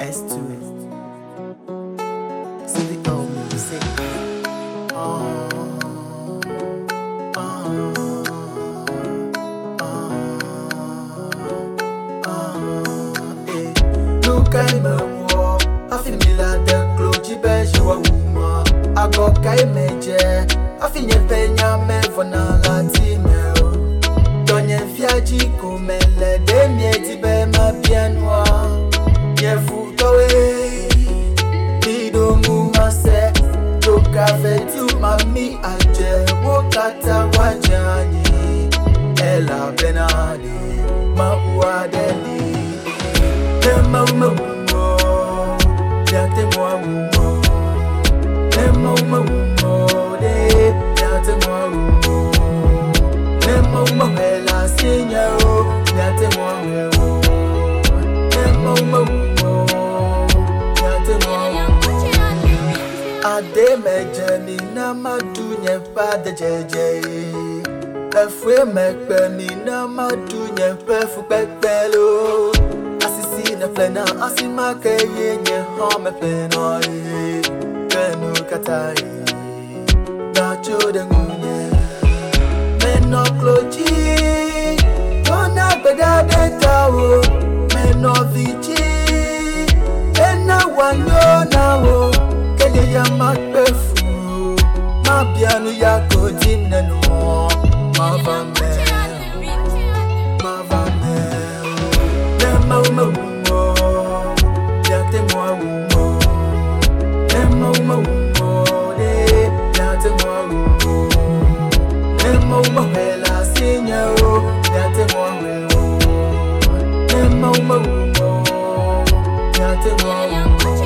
nice to see the old music. Look at my wall. I feel me like the clothes you bet you a woman. I got Kai Major. I feel you pay your man for na Latino. Don't you fear Chico Mele? They made it by my piano. Yeah, foot away. He don't move my set. Look at you, mommy. I just walk out of Wajani. Ella Benadi. Mabuadeli. Nemo mo mo. Yate mo mo. Nemo mo mo. Yate mo mo. Nemo mo ela sinya o. Yate mo mo. Nemo mo mo. Yate mo mo. Ade mejani na madunye pa de jeje. Efwe mekpe mi na madunye pe fu pepelo. Asisi na plena asima ke yenye home pleno e. Kenu katai. Na chode ngunye. Meno kloji. Kona beda betawo. Meno vichi. Ena wanyo na wo. Kende ya makpefu. Mabianu ya kodine no. Mavame. Mavame. Nemo mo mo. Yate mo mo. Nemo mo mo. Yate mo mo. Nemo mo ela sinya o. Yate mo mo. Nemo mo mo. Yate mo mo.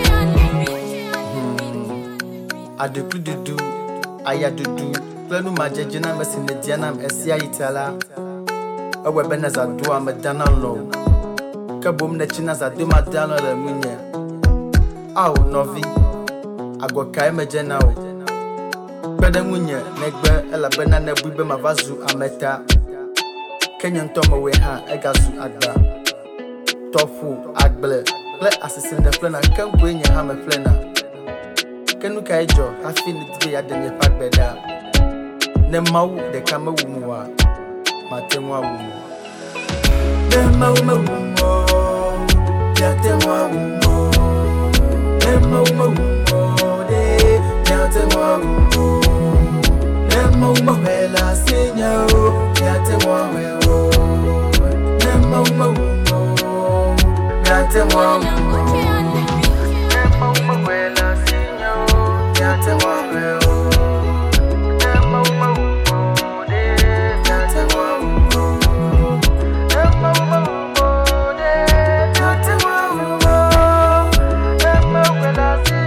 Adukududu, ayadudu, plenu majejina mesinediana esia itala. Owe benaza dua medana lo. Kabom ne china za duma dano le munye. Au novi, agwa kai mejena o. Bede munye, negbe ela bena nebuibe mavazu ameta. Kenyan toma we ha, egazu agba. Tofu, agble, ple assassin de plena, kemkwenye hame plena. Kenu kaijo, hafi nitbe ya denye pak beda. Ne mau de kame wumuwa, matemwa wumu. Ne mau wumo, yatemwa wumo. Ne mau wumo, de yatemwa wumo. Ne mau ela sinya o, yatemwa wumo. Ne mau wumo, yatemwa wumo. Ne mau ela sinya o. Yate mo mo, nemo mo mo, yate mo mo, nemo mo mo, yate mo mo, nemo mo ela si.